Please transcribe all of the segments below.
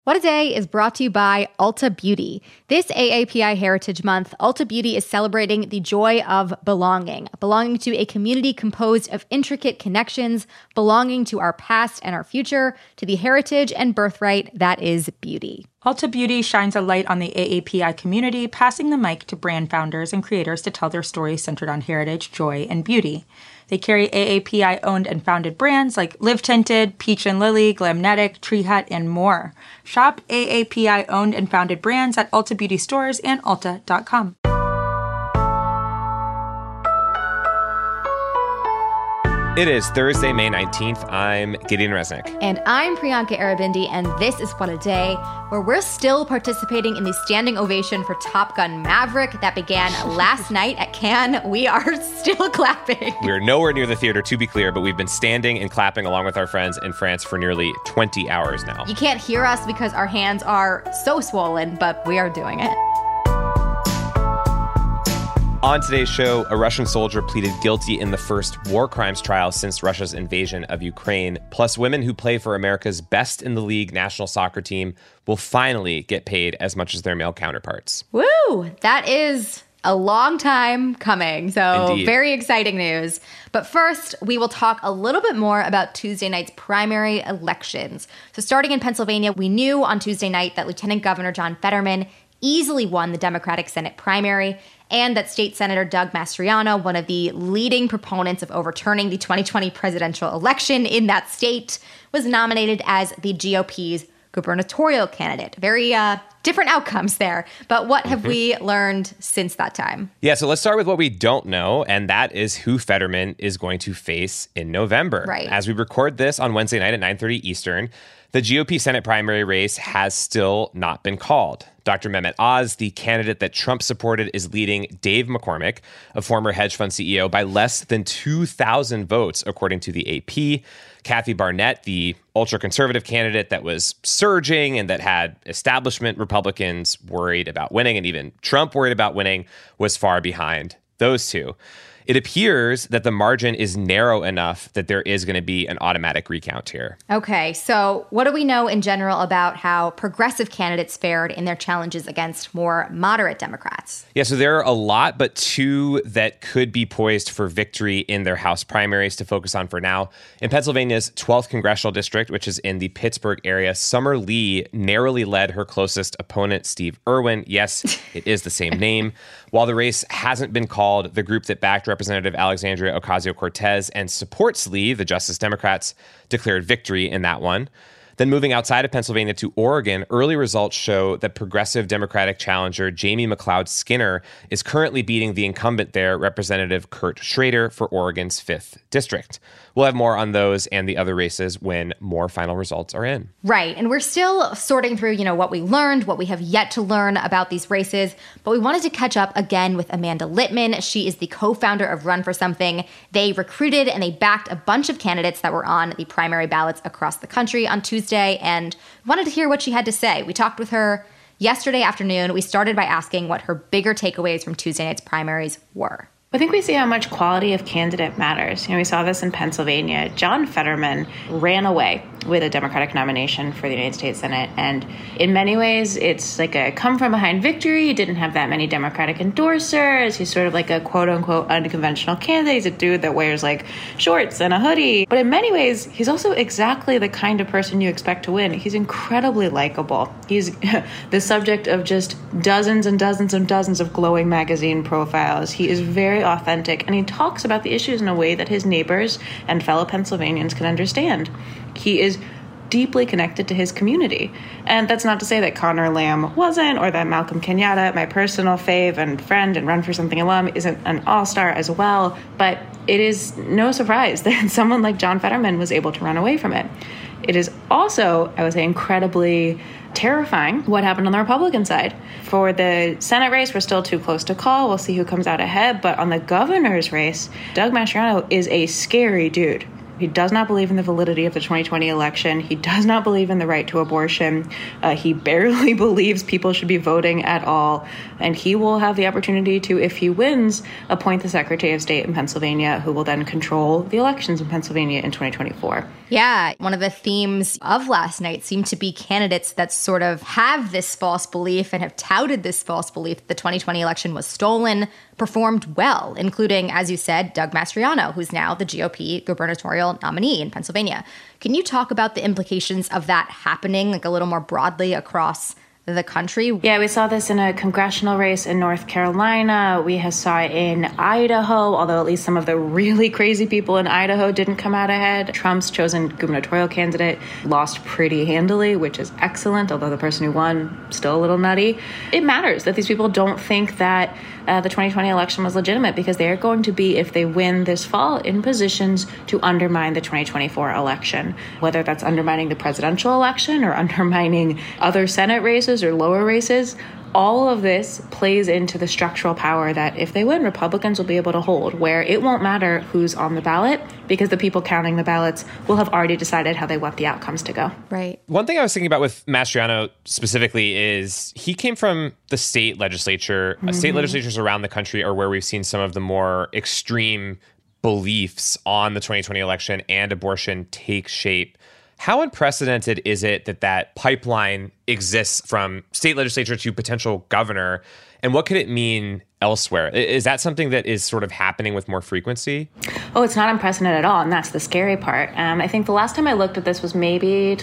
What a Day is brought to you by Ulta Beauty. This AAPI Heritage Month, Ulta Beauty is celebrating the joy of belonging to a community composed of intricate connections, belonging to our past and our future, to the heritage and birthright that is beauty. Ulta Beauty shines a light on the AAPI community, passing the mic to brand founders and creators to tell their stories centered on heritage, joy, and beauty. They carry AAPI-owned and founded brands like Live Tinted, Peach & Lily, Glamnetic, Tree Hut, and more. Shop AAPI-owned and founded brands at Ulta Beauty stores and Ulta.com. It is Thursday, May 19th. I'm Gideon Resnick. And I'm Priyanka Arabindi, and this is What a Day, where we're still participating in the standing ovation for Top Gun Maverick that began last night at Cannes. We are still clapping. We're nowhere near the theater, to be clear, but we've been standing and clapping along with our friends in France for nearly 20 hours now. You can't hear us because our hands are so swollen, but we are doing it. On today's show, a Russian soldier pleaded guilty in the first war crimes trial since Russia's invasion of Ukraine. Plus, women who play for America's best in the league national soccer team will finally get paid as much as their male counterparts. Woo! That is a long time coming, so Indeed. Very exciting news. But first, we will talk a little bit more about Tuesday night's primary elections. So starting in Pennsylvania, we knew on Tuesday night that Lieutenant Governor John Fetterman easily won the Democratic Senate primary, and that State Senator Doug Mastriano, one of the leading proponents of overturning the 2020 presidential election in that state, was nominated as the GOP's gubernatorial candidate. Very different outcomes there. But what have we learned since that time? Yeah, so let's start with what we don't know, and that is who Fetterman is going to face in November. Right. As we record this on Wednesday night at 9:30 Eastern, the GOP Senate primary race has still not been called. Dr. Mehmet Oz, the candidate that Trump supported, is leading Dave McCormick, a former hedge fund CEO, by less than 2,000 votes, according to the AP. Kathy Barnett, the ultra-conservative candidate that was surging and that had establishment Republicans worried about winning, and even Trump worried about winning, was far behind those two. It appears that the margin is narrow enough that there is going to be an automatic recount here. Okay, so what do we know in general about how progressive candidates fared in their challenges against more moderate Democrats? Yeah, so there are a lot, but two that could be poised for victory in their House primaries to focus on for now. In Pennsylvania's 12th congressional district, which is in the Pittsburgh area, Summer Lee narrowly led her closest opponent, Steve Irwin. Yes, it is the same name. While the race hasn't been called, the group that backed Representative Alexandria Ocasio-Cortez and supports Lee, the Justice Democrats, declared victory in that one. Then moving outside of Pennsylvania to Oregon, early results show that progressive Democratic challenger Jamie McLeod Skinner is currently beating the incumbent there, Representative Kurt Schrader, for Oregon's 5th district. We'll have more on those and the other races when more final results are in. Right, and we're still sorting through, what we learned, what we have yet to learn about these races, but we wanted to catch up again with Amanda Litman. She is the co-founder of Run for Something. They recruited and they backed a bunch of candidates that were on the primary ballots across the country on Tuesday, and wanted to hear what she had to say. We talked with her yesterday afternoon. We started by asking what her bigger takeaways from Tuesday night's primaries were. I think we see how much quality of candidate matters. We saw this in Pennsylvania. John Fetterman ran away with a Democratic nomination for the United States Senate. And in many ways, it's like a come-from-behind victory. He didn't have that many Democratic endorsers. He's sort of like a quote-unquote unconventional candidate. He's a dude that wears like shorts and a hoodie. But in many ways, he's also exactly the kind of person you expect to win. He's incredibly likable. He's the subject of just dozens and dozens and dozens of glowing magazine profiles. He is very authentic, and he talks about the issues in a way that his neighbors and fellow Pennsylvanians can understand. He is deeply connected to his community. And that's not to say that Connor Lamb wasn't, or that Malcolm Kenyatta, my personal fave and friend and Run for Something alum, isn't an all-star as well. But it is no surprise that someone like John Fetterman was able to run away from it. It is also, I would say, incredibly terrifying what happened on the Republican side. For the Senate race, we're still too close to call. We'll see who comes out ahead. But on the governor's race, Doug Mastriano is a scary dude. He does not believe in the validity of the 2020 election. He does not believe in the right to abortion. He barely believes people should be voting at all. And he will have the opportunity to, if he wins, appoint the Secretary of State in Pennsylvania, who will then control the elections in Pennsylvania in 2024. Yeah, one of the themes of last night seemed to be candidates that sort of have this false belief and have touted this false belief that the 2020 election was stolen, performed well, including, as you said, Doug Mastriano, who's now the GOP gubernatorial nominee in Pennsylvania. Can you talk about the implications of that happening, like a little more broadly across the country? Yeah, we saw this in a congressional race in North Carolina. We saw it in Idaho, although at least some of the really crazy people in Idaho didn't come out ahead. Trump's chosen gubernatorial candidate lost pretty handily, which is excellent, although the person who won, still a little nutty. It matters that these people don't think that the 2020 election was legitimate, because they are going to be, if they win this fall, in positions to undermine the 2024 election, whether that's undermining the presidential election or undermining other Senate races or lower races. All of this plays into the structural power that if they win, Republicans will be able to hold, where it won't matter who's on the ballot because the people counting the ballots will have already decided how they want the outcomes to go. Right. One thing I was thinking about with Mastriano specifically is he came from the state legislature. State legislatures around the country are where we've seen some of the more extreme beliefs on the 2020 election and abortion take shape. How unprecedented is it that that pipeline exists from state legislature to potential governor? And what could it mean elsewhere? Is that something that is sort of happening with more frequency? Oh, it's not unprecedented at all, and that's the scary part. I think the last time I looked at this was maybe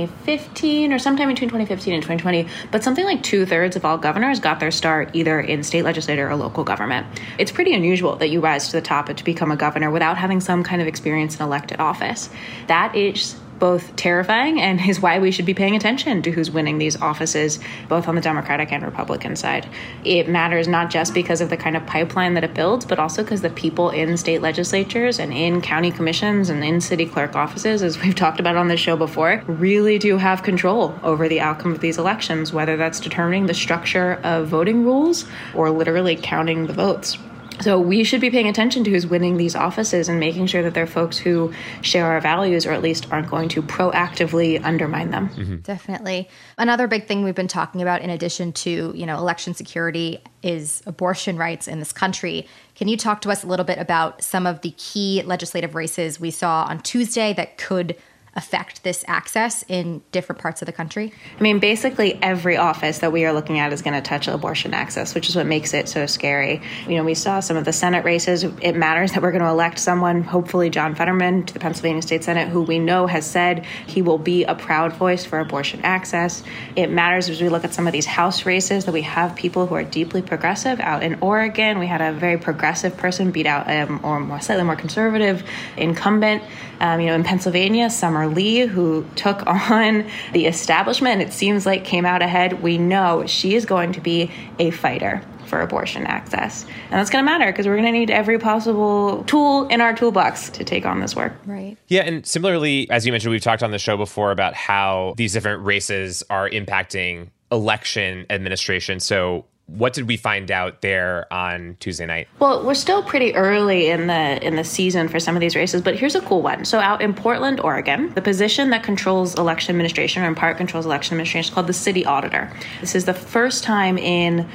2015 or sometime between 2015 and 2020, but something like 2/3 of all governors got their start either in state legislature or local government. It's pretty unusual that you rise to the top to become a governor without having some kind of experience in elected office. That is both terrifying and is why we should be paying attention to who's winning these offices, both on the Democratic and Republican side. It matters not just because of the kind of pipeline that it builds, but also because the people in state legislatures and in county commissions and in city clerk offices, as we've talked about on this show before, really do have control over the outcome of these elections, whether that's determining the structure of voting rules or literally counting the votes. So we should be paying attention to who's winning these offices and making sure that they're folks who share our values, or at least aren't going to proactively undermine them. Mm-hmm. Definitely. Another big thing we've been talking about, in addition to, election security, is abortion rights in this country. Can you talk to us a little bit about some of the key legislative races we saw on Tuesday that could affect this access in different parts of the country? I mean, basically every office that we are looking at is going to touch abortion access, which is what makes it so scary. We saw some of the Senate races. It matters that we're going to elect someone, hopefully John Fetterman, to the Pennsylvania State Senate, who we know has said he will be a proud voice for abortion access. It matters as we look at some of these House races that we have people who are deeply progressive. Out in Oregon, we had a very progressive person beat out slightly more conservative incumbent. In Pennsylvania, Summer Lee, who took on the establishment, it seems like came out ahead. We know she is going to be a fighter for abortion access. And that's going to matter because we're going to need every possible tool in our toolbox to take on this work. Right. Yeah. And similarly, as you mentioned, we've talked on the show before about how these different races are impacting election administration. So what did we find out there on Tuesday night? Well, we're still pretty early in the season for some of these races, but here's a cool one. So out in Portland, Oregon, the position that controls election administration, or in part controls election administration, is called the city auditor. This is the first time in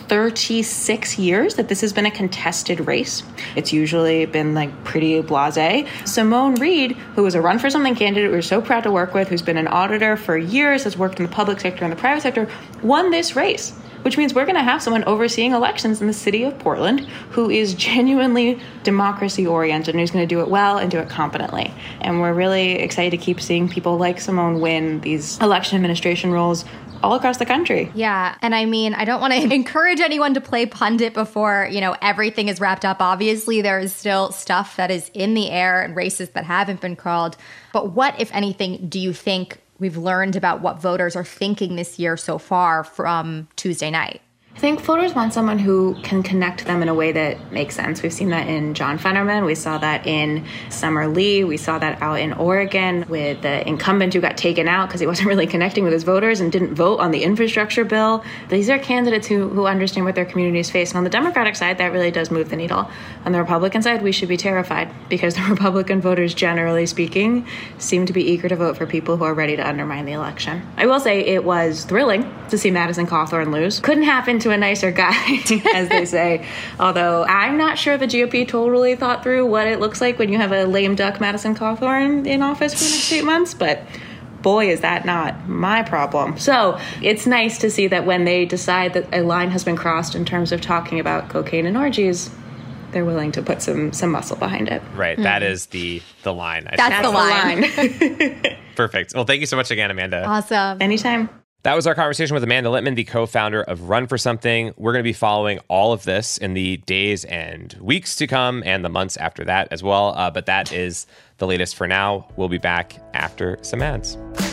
36 years that this has been a contested race. It's usually been pretty blasé. Simone Reed, who was a Run for Something candidate we're so proud to work with, who's been an auditor for years, has worked in the public sector and the private sector, won this race, which means we're going to have someone overseeing elections in the city of Portland who is genuinely democracy-oriented and who's going to do it well and do it competently. And we're really excited to keep seeing people like Simone win these election administration roles all across the country. Yeah. And I mean, I don't want to encourage anyone to play pundit before, everything is wrapped up. Obviously, there is still stuff that is in the air and races that haven't been called. But what, if anything, do you think we've learned about what voters are thinking this year so far from Tuesday night? I think voters want someone who can connect them in a way that makes sense. We've seen that in John Fetterman. We saw that in Summer Lee. We saw that out in Oregon with the incumbent who got taken out because he wasn't really connecting with his voters and didn't vote on the infrastructure bill. These are candidates who understand what their communities face. And on the Democratic side, that really does move the needle. On the Republican side, we should be terrified because the Republican voters, generally speaking, seem to be eager to vote for people who are ready to undermine the election. I will say it was thrilling to see Madison Cawthorn lose. Couldn't happen to a nicer guy, as they say. Although I'm not sure the GOP totally thought through what it looks like when you have a lame duck Madison Cawthorn in office for the next 8 months, but boy, is that not my problem. So it's nice to see that when they decide that a line has been crossed in terms of talking about cocaine and orgies, they're willing to put some muscle behind it. Right. That is the line. That's the line. Perfect. Well, thank you so much again, Amanda. Awesome. Anytime. That was our conversation with Amanda Litman, the co-founder of Run for Something. We're going to be following all of this in the days and weeks to come and the months after that as well. But that is the latest for now. We'll be back after some ads.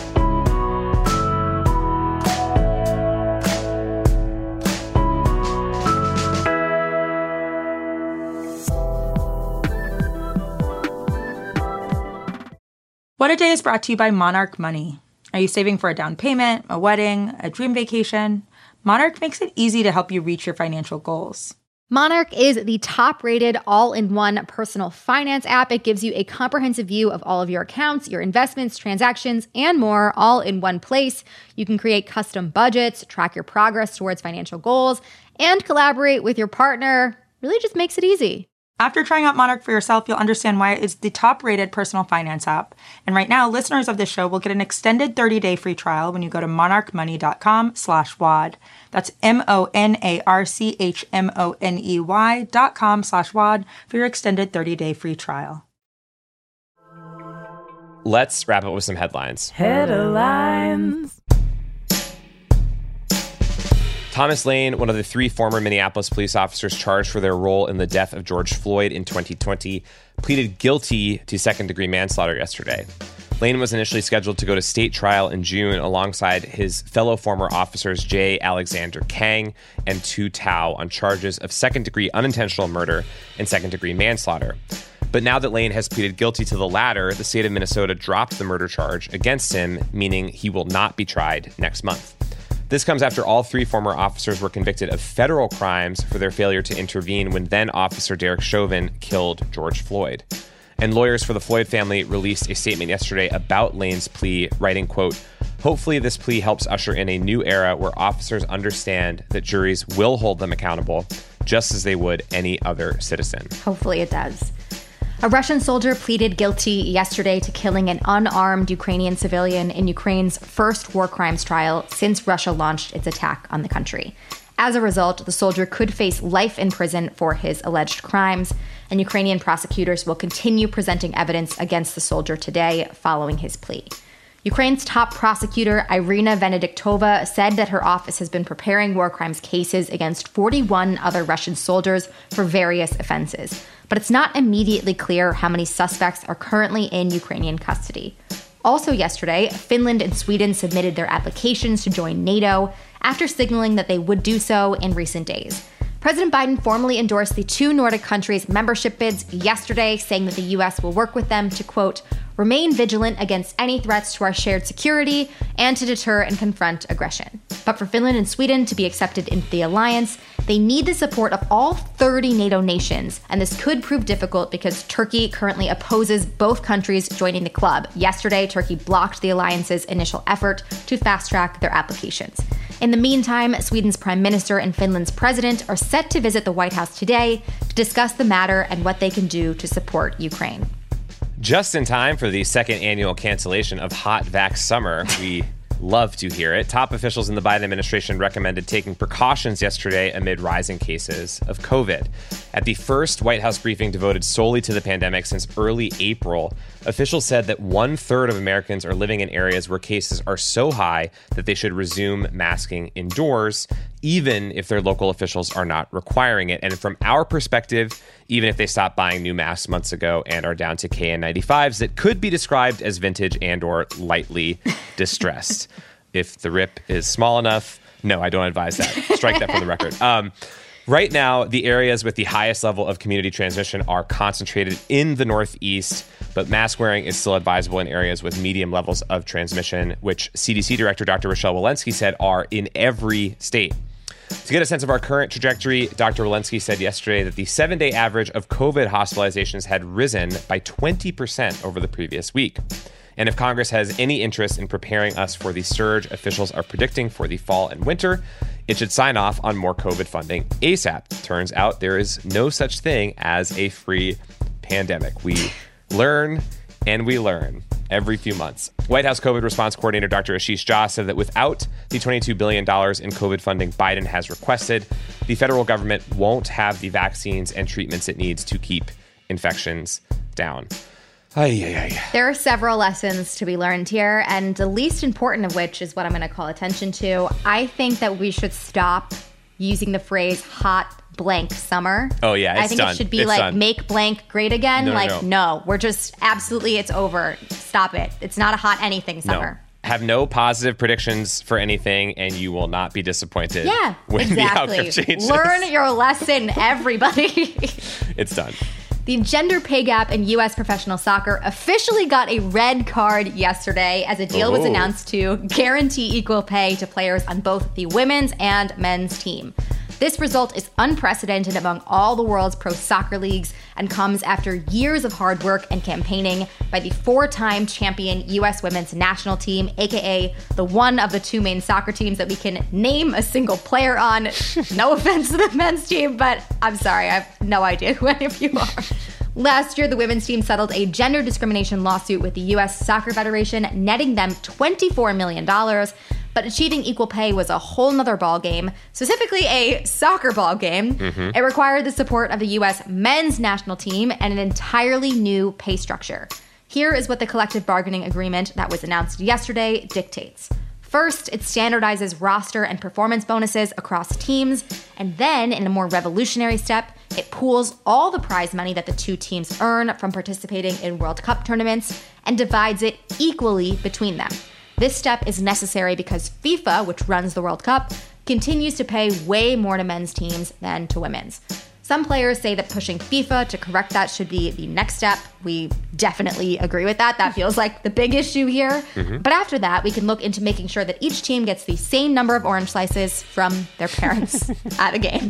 What a Day is brought to you by Monarch Money. Are you saving for a down payment, a wedding, a dream vacation? Monarch makes it easy to help you reach your financial goals. Monarch is the top-rated all-in-one personal finance app. It gives you a comprehensive view of all of your accounts, your investments, transactions, and more, all in one place. You can create custom budgets, track your progress towards financial goals, and collaborate with your partner. Really just makes it easy. After trying out Monarch for yourself, you'll understand why it's the top-rated personal finance app. And right now, listeners of this show will get an extended 30-day free trial when you go to monarchmoney.com/WAD. That's monarchmoney.com/WAD for your extended 30-day free trial. Let's wrap up with some headlines. Headlines. Thomas Lane, one of the 3 former Minneapolis police officers charged for their role in the death of George Floyd in 2020, pleaded guilty to second-degree manslaughter yesterday. Lane was initially scheduled to go to state trial in June alongside his fellow former officers J. Alexander Kang and Tu Tao on charges of second-degree unintentional murder and second-degree manslaughter. But now that Lane has pleaded guilty to the latter, the state of Minnesota dropped the murder charge against him, meaning he will not be tried next month. This comes after all 3 former officers were convicted of federal crimes for their failure to intervene when then-Officer Derek Chauvin killed George Floyd. And lawyers for the Floyd family released a statement yesterday about Lane's plea, writing, quote, "Hopefully this plea helps usher in a new era where officers understand that juries will hold them accountable just as they would any other citizen." Hopefully it does. A Russian soldier pleaded guilty yesterday to killing an unarmed Ukrainian civilian in Ukraine's first war crimes trial since Russia launched its attack on the country. As a result, the soldier could face life in prison for his alleged crimes, and Ukrainian prosecutors will continue presenting evidence against the soldier today following his plea. Ukraine's top prosecutor, Irina Venediktova, said that her office has been preparing war crimes cases against 41 other Russian soldiers for various offenses. But it's not immediately clear how many suspects are currently in Ukrainian custody. Also yesterday, Finland and Sweden submitted their applications to join NATO after signaling that they would do so in recent days. President Biden formally endorsed the 2 Nordic countries' membership bids yesterday, saying that the U.S. will work with them to, quote, remain vigilant against any threats to our shared security and to deter and confront aggression. But for Finland and Sweden to be accepted into the alliance, they need the support of all 30 NATO nations, and this could prove difficult because Turkey currently opposes both countries joining the club. Yesterday, Turkey blocked the alliance's initial effort to fast-track their applications. In the meantime, Sweden's prime minister and Finland's president are set to visit the White House today to discuss the matter and what they can do to support Ukraine. Just in time for the second annual cancellation of Hot Vax Summer. We love to hear it. Top officials in the Biden administration recommended taking precautions yesterday amid rising cases of COVID. At the first White House briefing devoted solely to the pandemic since early April, officials said that 1/3 of Americans are living in areas where cases are so high that they should resume masking indoors, even if their local officials are not requiring it. And from our perspective, even if they stopped buying new masks months ago and are down to KN95s that could be described as vintage and or lightly distressed. If the rip is small enough, No, I don't advise that. Strike that from the record. Right now, the areas with the highest level of community transmission are concentrated in the Northeast, but mask wearing is still advisable in areas with medium levels of transmission, which CDC Director Dr. Rochelle Walensky said are in every state. To get a sense of our current trajectory, Dr. Walensky said yesterday that the 7-day average of COVID hospitalizations had risen by 20% over the previous week. And if Congress has any interest in preparing us for the surge officials are predicting for the fall and winter, it should sign off on more COVID funding ASAP. Turns out there is no such thing as a free pandemic. We learn and we learn every few months. White House COVID response coordinator Dr. Ashish Jha said that without the $22 billion in COVID funding Biden has requested, the federal government won't have the vaccines and treatments it needs to keep infections down. There are several lessons to be learned here, and the least important of which is what I'm going to call attention to. I think that we should stop using the phrase hot blank summer. Oh, yeah, I think done. It should be it's like done. Make blank great again. No. We're just absolutely, it's over. Stop it. It's not a hot anything summer. No. Have no positive predictions for anything, and you will not be disappointed when exactly. the outcome changes. Learn your lesson, everybody. It's done. The gender pay gap in U.S. professional soccer officially got a red card yesterday as a deal was announced to guarantee equal pay to players on both the women's and men's team. This result is unprecedented among all the world's pro soccer leagues and comes after years of hard work and campaigning by the 4-time champion U.S. women's national team, aka the one of the two main soccer teams that we can name a single player on. No offense to the men's team, but I'm sorry, I have no idea who any of you are. Last year, the women's team settled a gender discrimination lawsuit with the U.S. Soccer Federation, netting them $24 million. But achieving equal pay was a whole nother ballgame, specifically a soccer ballgame. It required the support of the U.S. men's national team and an entirely new pay structure. Here is what the collective bargaining agreement that was announced yesterday dictates. First, it standardizes roster and performance bonuses across teams, and then, in a more revolutionary step, it pools all the prize money that the two teams earn from participating in World Cup tournaments and divides it equally between them. This step is necessary because FIFA, which runs the World Cup, continues to pay way more to men's teams than to women's. Some players say that pushing FIFA to correct that should be the next step. We definitely agree with that. That feels like the big issue here. But after that, we can look into making sure that each team gets the same number of orange slices from their parents at a game.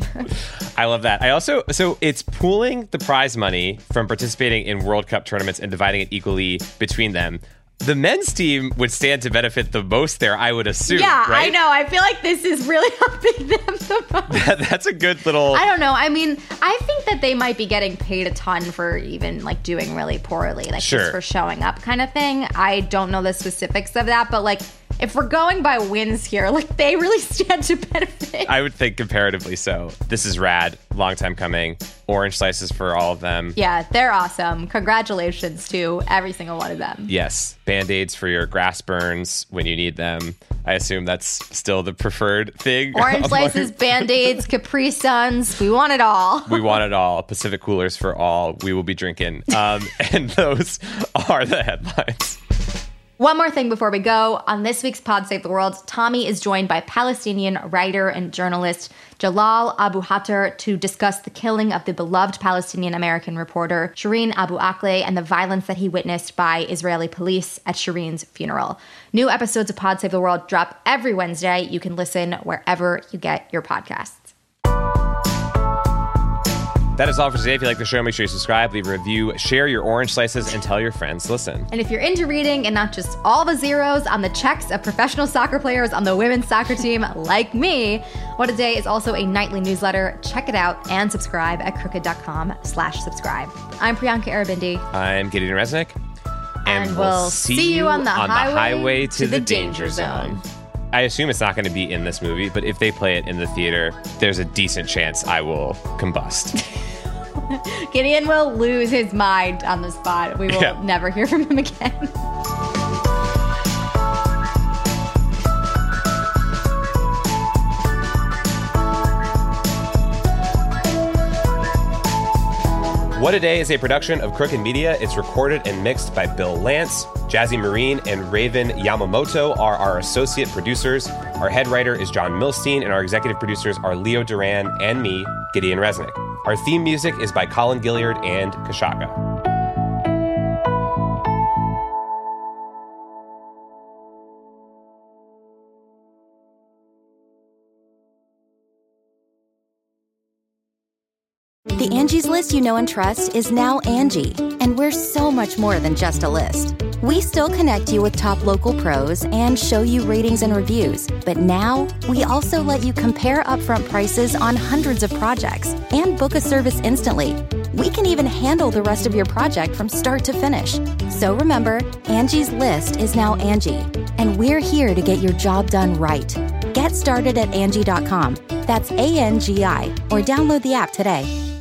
I love that. So it's pooling the prize money from participating in World Cup tournaments and dividing it equally between them. The men's team would stand to benefit the most there, I would assume. Yeah, right? I know. I feel like this is really helping them the most. That's a good little... I don't know. I mean, I think that they might be getting paid a ton for even like doing really poorly, like just for showing up kind of thing. I don't know the specifics of that, but like if we're going by wins here, like they really stand to benefit. I would think comparatively so. This is rad. Long time coming. Orange slices for all of them. Yeah, they're awesome. Congratulations to every single one of them. Yes. Band-Aids for your grass burns when you need them. I assume that's still the preferred thing. Orange slices, Band-Aids, Capri Suns. We want it all. We want it all. Pacific coolers for all. We will be drinking. And those are the headlines. One more thing before we go. On this week's Pod Save the World, Tommy is joined by Palestinian writer and journalist Jalal Abu Hatter to discuss the killing of the beloved Palestinian-American reporter Shireen Abu Akleh and the violence that he witnessed by Israeli police at Shireen's funeral. New episodes of Pod Save the World drop every Wednesday. You can listen wherever you get your podcasts. That is all for today. If you like the show, make sure you subscribe, leave a review, share your orange slices, and tell your friends to listen. And if you're into reading and not just all the zeros on the checks of professional soccer players on the women's soccer team like me, What A Day is also a nightly newsletter. Check it out and subscribe at crooked.com/subscribe. I'm Priyanka Arabindi. I'm Gideon Resnick. And we'll see you on the highway to the danger zone. I assume it's not going to be in this movie, but if they play it in the theater, there's a decent chance I will combust. Gideon will lose his mind on the spot. We will never hear from him again. What a Day is a production of Crooked Media. It's recorded and mixed by Bill Lance. Jazzy Marine and Raven Yamamoto are our associate producers. Our head writer is John Milstein, and our executive producers are Leo Duran and me, Gideon Resnick. Our theme music is by Colin Gilliard and Kashaka. The Angie's List you know and trust is now Angie, and we're so much more than just a list. We still connect you with top local pros and show you ratings and reviews, but now we also let you compare upfront prices on hundreds of projects and book a service instantly. We can even handle the rest of your project from start to finish. So remember, Angie's List is now Angie, and we're here to get your job done right. Get started at Angie.com. That's ANGI, or download the app today.